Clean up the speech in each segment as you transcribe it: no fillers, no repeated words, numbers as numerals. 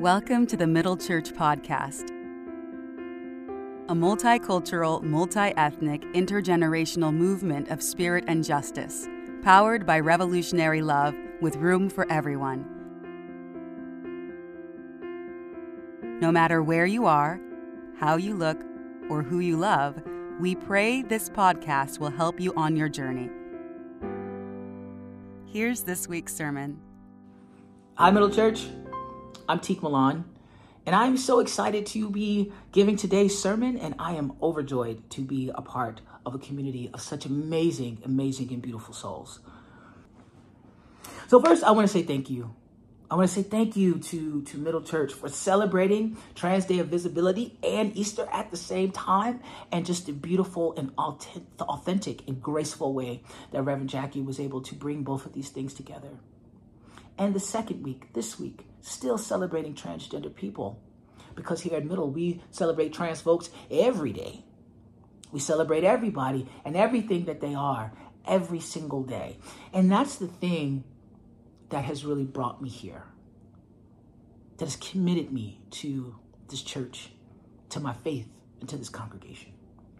Welcome to the Middle Church Podcast, a multicultural, multi-ethnic, intergenerational movement of spirit and justice, powered by revolutionary love with room for everyone. No matter where you are, how you look, or who you love, we pray this podcast will help you on your journey. Here's this week's sermon. Hi, Middle Church. I'm Teek Milan, and I'm so excited to be giving today's sermon, and I am overjoyed to be a part of a community of such amazing, and beautiful souls. So first, I want to say thank you. I want to say thank you to Middle Church for celebrating Trans Day of Visibility and Easter at the same time, and just the beautiful and authentic and graceful way that Reverend Jackie was able to bring both of these things together. And the second week, this week, still celebrating transgender people, because here at Middle, we celebrate trans folks every day. We celebrate everybody and everything that they are every single day. And that's the thing that has really brought me here, that has committed me to this church, to my faith, and to this congregation.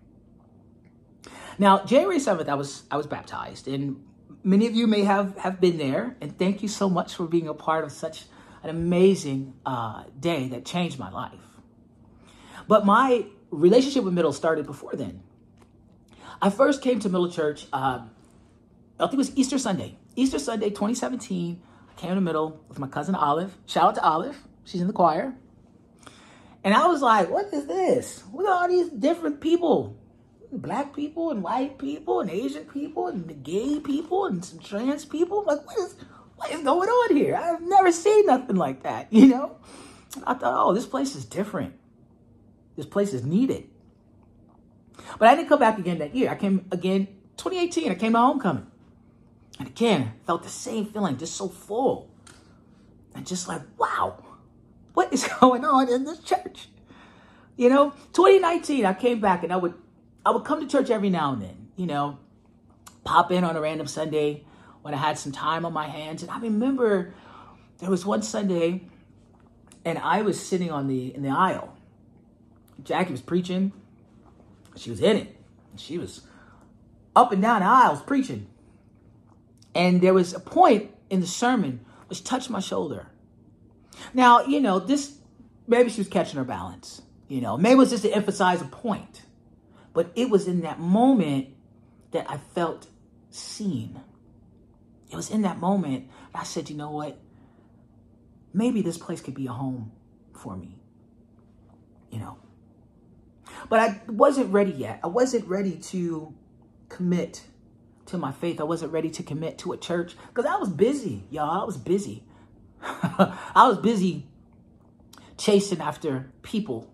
Now, January 7th, I was baptized, and many of you may have been there, and thank you so much for being a part of such an amazing day that changed my life. But my relationship with Middle started before then. I first came to Middle Church, I think it was Easter Sunday. Easter Sunday 2017, I came to Middle with my cousin Olive. Shout out to Olive. She's in the choir. And I was like, what is this? Look at all these different people. Black people and white people and Asian people and gay people and some trans people. Like, what is going on here? I've never seen nothing like that, you know? I thought, oh, this place is different. This place is needed. But I didn't come back again that year. I came again 2018. I came to homecoming. And again, felt the same feeling, just so full. And just like, wow, what is going on in this church? You know, 2019, I came back and I would come to church every now and then, you know, pop in on a random Sunday when I had some time on my hands. And I remember there was one Sunday and I was sitting in the aisle. Jackie was preaching. She was in it. She was up and down the aisles preaching. And there was a point in the sermon which touched my shoulder. Now, you know, maybe she was catching her balance. You know, maybe it was just to emphasize a point. But it was in that moment that I felt seen. It was in that moment I said, you know what? Maybe this place could be a home for me. You know. But I wasn't ready yet. I wasn't ready to commit to my faith. I wasn't ready to commit to a church because I was busy, y'all. I was busy. I was busy chasing after people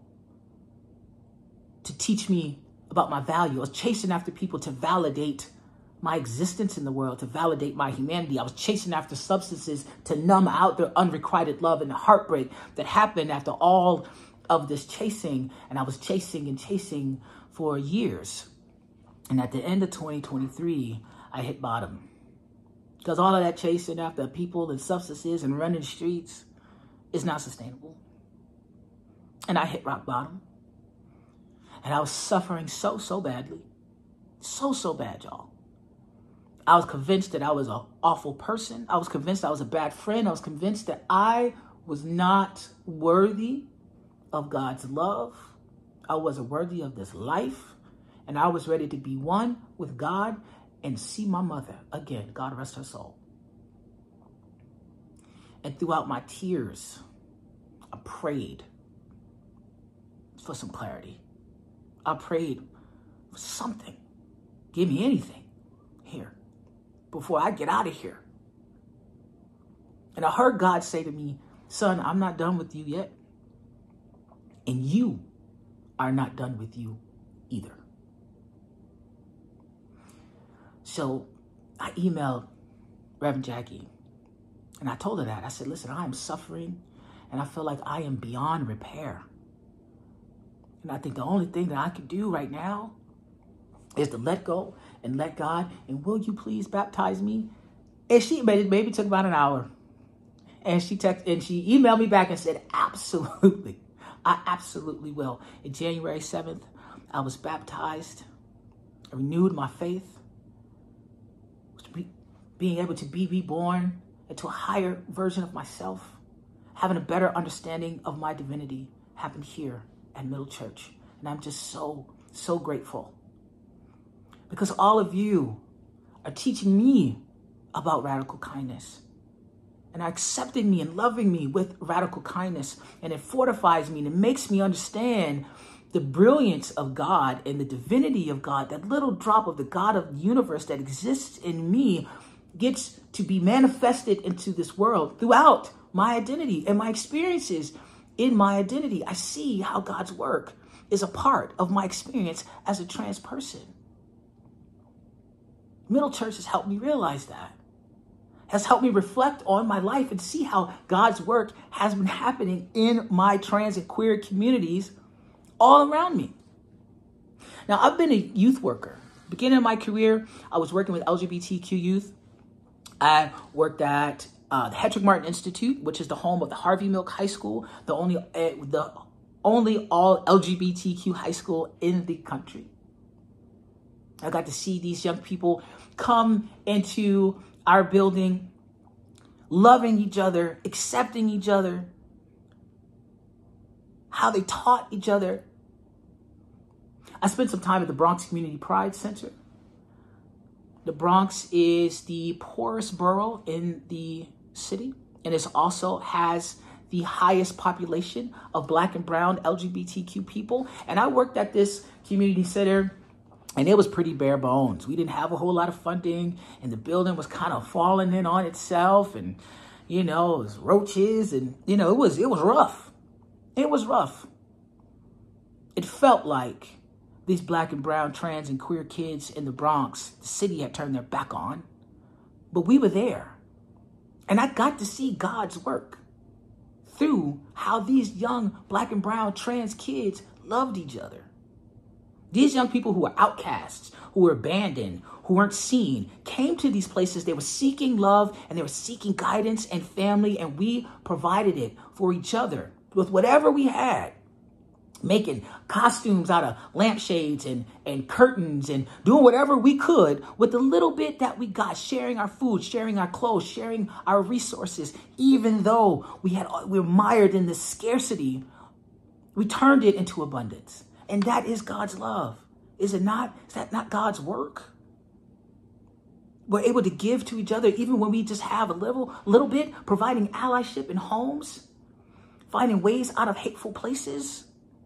to teach me about my value. I was chasing after people to validate my existence in the world, to validate my humanity. I was chasing after substances to numb out the unrequited love and the heartbreak that happened after all of this chasing. And I was chasing for years. And at the end of 2023, I hit bottom. Because all of that chasing after people and substances and running streets is not sustainable. And I hit rock bottom. And I was suffering so badly. So bad, y'all. I was convinced that I was an awful person. I was convinced I was a bad friend. I was convinced that I was not worthy of God's love. I wasn't worthy of this life. And I was ready to be one with God and see my mother again. God rest her soul. And throughout my tears, I prayed for some clarity. I prayed for something. Give me anything here before I get out of here. And I heard God say to me, son, I'm not done with you yet. And you are not done with you either. So I emailed Reverend Jackie and I told her that. I said, listen, I am suffering and I feel like I am beyond repair. And I think the only thing that I can do right now is to let go and let God. And will you please baptize me? And she maybe took about an hour. And she emailed me back and said, absolutely. I absolutely will. On January 7th, I was baptized. I renewed my faith. Being able to be reborn into a higher version of myself. Having a better understanding of my divinity happened here at Middle Church. And I'm just so, so grateful. Because all of you are teaching me about radical kindness. And are accepting me and loving me with radical kindness. And it fortifies me and it makes me understand the brilliance of God and the divinity of God. That little drop of the God of the universe that exists in me gets to be manifested into this world throughout my identity and my experiences in my identity. I see how God's work is a part of my experience as a trans person. Middle Church has helped me realize that. Has helped me reflect on my life and see how God's work has been happening in my trans and queer communities all around me. Now, I've been a youth worker. Beginning of my career, I was working with LGBTQ youth. I worked at the Hedrick Martin Institute, which is the home of the Harvey Milk High School, the only all LGBTQ high school in the country. I got to see these young people come into our building, loving each other, accepting each other, how they taught each other. I spent some time at the Bronx Community Pride Center. The Bronx is the poorest borough in the city, and it also has the highest population of Black and brown LGBTQ people. And I worked at this community center, and it was pretty bare bones. We didn't have a whole lot of funding, and the building was kind of falling in on itself, and it was roaches, and it was rough. It was rough. It felt like these Black and brown, trans and queer kids in the Bronx, the city had turned their back on, but we were there. And I got to see God's work through how these young Black and brown trans kids loved each other. These young people who were outcasts, who were abandoned, who weren't seen, came to these places. They were seeking love and they were seeking guidance and family, and we provided it for each other with whatever we had. Making costumes out of lampshades and curtains and doing whatever we could with the little bit that we got, sharing our food, sharing our clothes, sharing our resources. Even though we were mired in this scarcity, we turned it into abundance. And that is God's love. Is it not? Is that not God's work? We're able to give to each other even when we just have a little bit, providing allyship in homes, finding ways out of hateful places.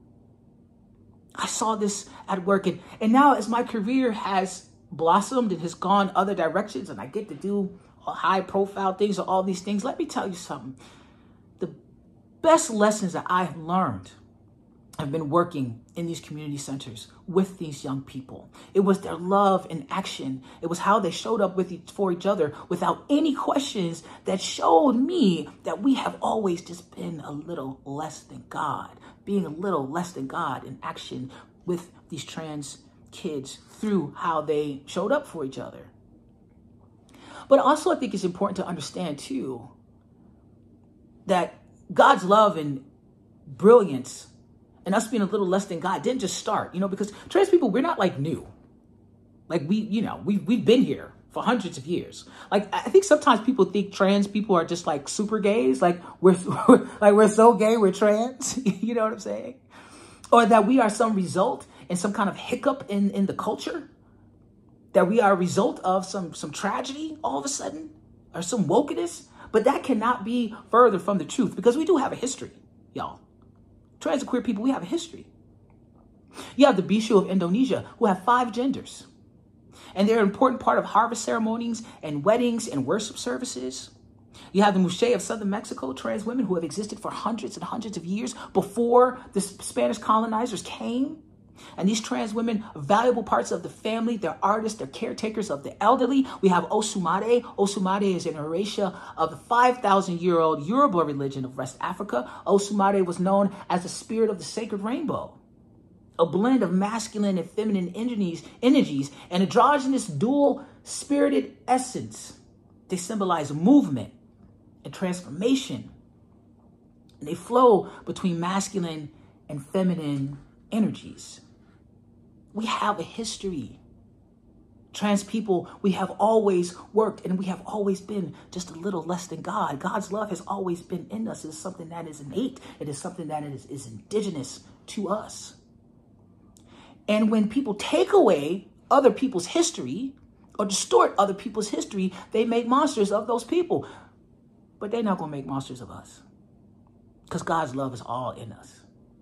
I saw this at work, and now as my career has blossomed and has gone other directions, and I get to do high profile things or all these things, let me tell you something. The best lessons that I have learned have been working in these community centers with these young people. It was their love in action. It was how they showed up for each other without any questions that showed me that we have always just been a little less than God, being a little less than God in action with these trans kids through how they showed up for each other. But also I think it's important to understand too that God's love and brilliance and us being a little less than God didn't just start, because trans people, we're not like new. Like we've been here for hundreds of years. Like I think sometimes people think trans people are just like super gays. Like we're so gay, we're trans. You know what I'm saying? Or that we are some result and some kind of hiccup in the culture. That we are a result of some tragedy all of a sudden or some wokeness. But that cannot be further from the truth because we do have a history, y'all. Trans and queer people, we have a history. You have the Bishu of Indonesia who have 5 genders. And they're an important part of harvest ceremonies and weddings and worship services. You have the Muxe of southern Mexico, trans women who have existed for hundreds and hundreds of years before the Spanish colonizers came. And these trans women are valuable parts of the family. They're artists, they're caretakers of the elderly. We have Osumare. Osumare is an Orisha of the 5,000-year-old Yoruba religion of West Africa. Osumare was known as the spirit of the sacred rainbow, a blend of masculine and feminine energies, and androgynous dual-spirited essence. They symbolize movement and transformation. And they flow between masculine and feminine energies. We have a history. Trans people, we have always worked and we have always been just a little less than God. God's love has always been in us. It is something that is innate. It is something that is indigenous to us. And when people take away other people's history or distort other people's history, they make monsters of those people. But they're not going to make monsters of us because God's love is all in us.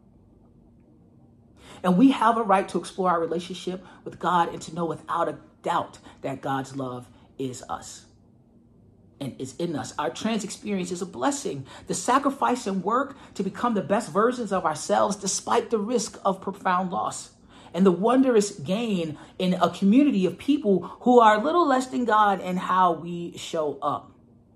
And we have a right to explore our relationship with God and to know without a doubt that God's love is us and is in us. Our trans experience is a blessing. The sacrifice and work to become the best versions of ourselves despite the risk of profound loss. And the wondrous gain in a community of people who are a little less than God in how we show up.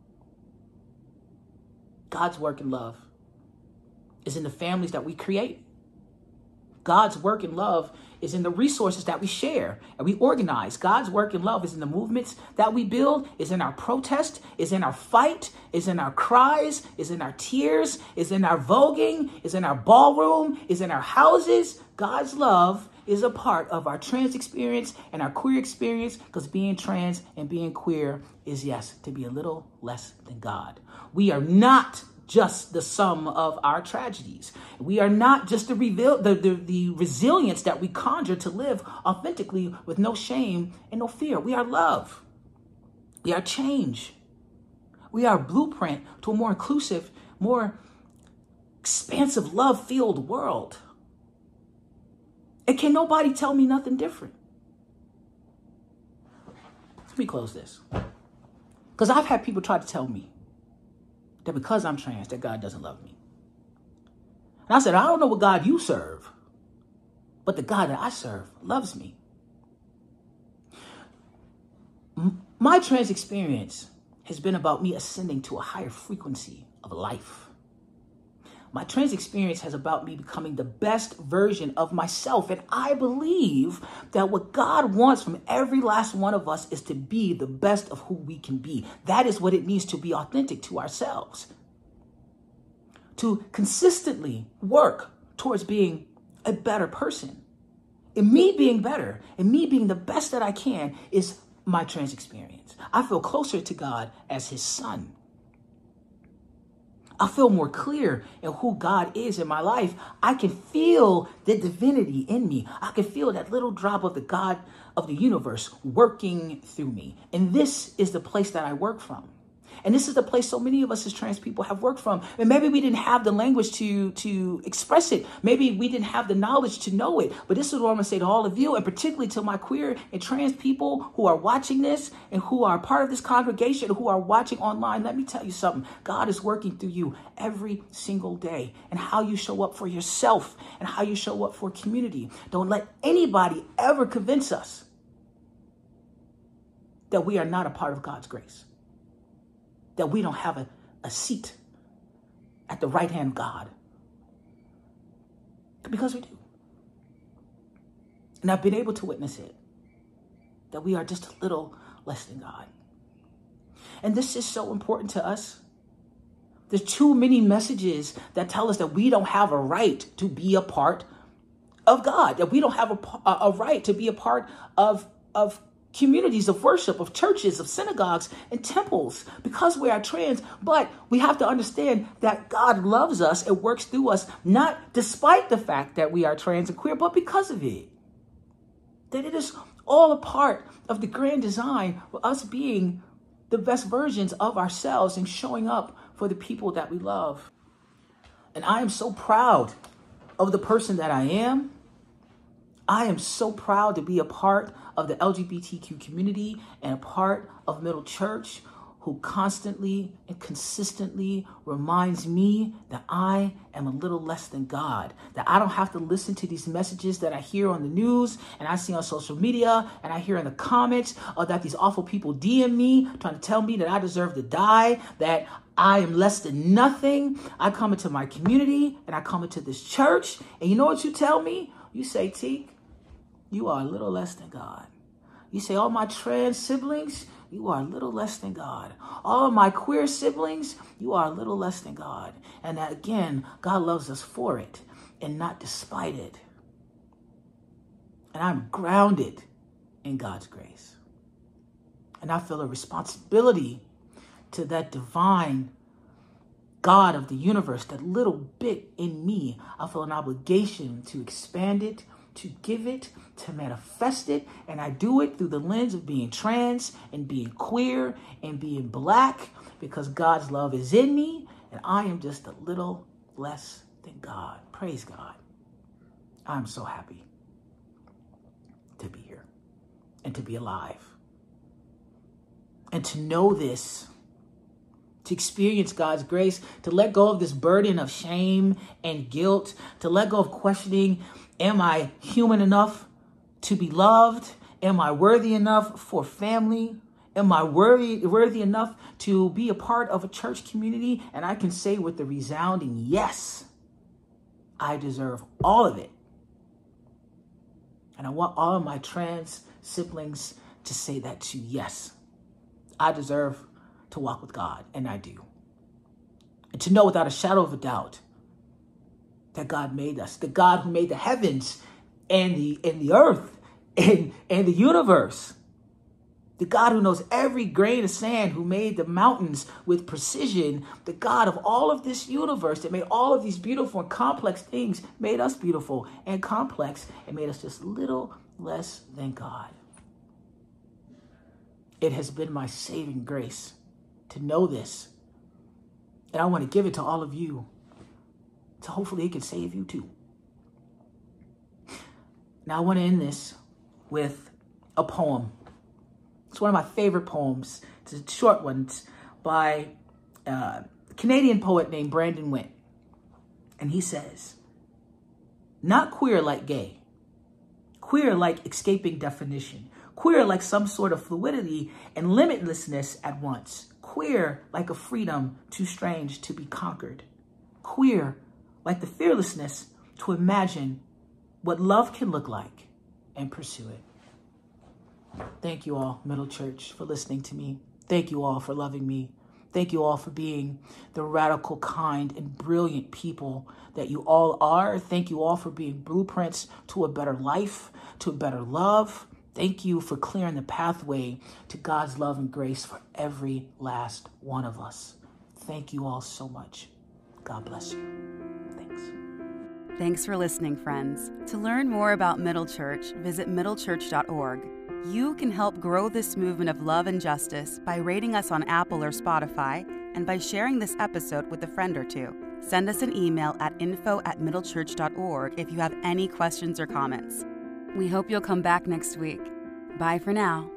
God's work in love is in the families that we create. God's work in love is in the resources that we share and we organize. God's work in love is in the movements that we build, is in our protest, is in our fight, is in our cries, is in our tears, is in our voguing, is in our ballroom, is in our houses. God's love is a part of our trans experience and our queer experience, because being trans and being queer is, yes, to be a little less than God. We are not just the sum of our tragedies. We are not just the resilience that we conjure to live authentically with no shame and no fear. We are love. We are change. We are a blueprint to a more inclusive, more expansive, love-filled world. And can nobody tell me nothing different? Let me close this. Because I've had people try to tell me that because I'm trans, that God doesn't love me. And I said, I don't know what God you serve, but the God that I serve loves me. My trans experience has been about me ascending to a higher frequency of life. My trans experience has about me becoming the best version of myself. And I believe that what God wants from every last one of us is to be the best of who we can be. That is what it means to be authentic to ourselves. To consistently work towards being a better person. And me being better and me being the best that I can is my trans experience. I feel closer to God as his son. I feel more clear in who God is in my life. I can feel the divinity in me. I can feel that little drop of the God of the universe working through me. And this is the place that I work from. And this is the place so many of us as trans people have worked from. And maybe we didn't have the language to express it. Maybe we didn't have the knowledge to know it. But this is what I'm going to say to all of you, and particularly to my queer and trans people who are watching this and who are part of this congregation, who are watching online. Let me tell you something. God is working through you every single day, and how you show up for yourself and how you show up for community. Don't let anybody ever convince us that we are not a part of God's grace. That we don't have a seat at the right hand of God. Because we do. And I've been able to witness it. That we are just a little less than God. And this is so important to us. There's too many messages that tell us that we don't have a right to be a part of God. That we don't have a right to be a part of communities of worship, of churches, of synagogues, and temples because we are trans. But we have to understand that God loves us and works through us, not despite the fact that we are trans and queer, but because of it. That it is all a part of the grand design for us being the best versions of ourselves and showing up for the people that we love. And I am so proud of the person that I am. I am so proud to be a part of the LGBTQ community and a part of Middle Church, who constantly and consistently reminds me that I am a little less than God, that I don't have to listen to these messages that I hear on the news and I see on social media and I hear in the comments, or that these awful people DM me trying to tell me that I deserve to die, that I am less than nothing. I come into my community and I come into this church, and you know what you tell me? You say, Teak, you are a little less than God. You say, all my trans siblings, you are a little less than God. All of my queer siblings, you are a little less than God. And that, again, God loves us for it and not despite it. And I'm grounded in God's grace. And I feel a responsibility to that divine God of the universe, that little bit in me. I feel an obligation to expand it, to give it, to manifest it. And I do it through the lens of being trans and being queer and being black, because God's love is in me and I am just a little less than God. Praise God. I'm so happy to be here and to be alive and to know this, to experience God's grace, to let go of this burden of shame and guilt, to let go of questioning, am I human enough to be loved? Am I worthy enough for family? Am I worthy enough to be a part of a church community? And I can say with a resounding yes, I deserve all of it. And I want all of my trans siblings to say that too. Yes, I deserve to walk with God, and I do. And to know without a shadow of a doubt that God made us, the God who made the heavens and the earth and the universe, the God who knows every grain of sand, who made the mountains with precision, the God of all of this universe that made all of these beautiful and complex things, made us beautiful and complex and made us just a little less than God. It has been my saving grace to know this. And I want to give it to all of you, so hopefully it can save you too. Now I want to end this with a poem. It's one of my favorite poems. It's a short one. It's by a Canadian poet named Brandon Wint. And he says, not queer like gay, queer like escaping definition, queer like some sort of fluidity and limitlessness at once, queer like a freedom too strange to be conquered, queer like the fearlessness to imagine what love can look like and pursue it. Thank you all, Middle Church, for listening to me. Thank you all for loving me. Thank you all for being the radical, kind, and brilliant people that you all are. Thank you all for being blueprints to a better life, to a better love. Thank you for clearing the pathway to God's love and grace for every last one of us. Thank you all so much. God bless you. Thanks. Thanks for listening, friends. To learn more about Middle Church, visit middlechurch.org. You can help grow this movement of love and justice by rating us on Apple or Spotify and by sharing this episode with a friend or two. Send us an email at info@middlechurch.org if you have any questions or comments. We hope you'll come back next week. Bye for now.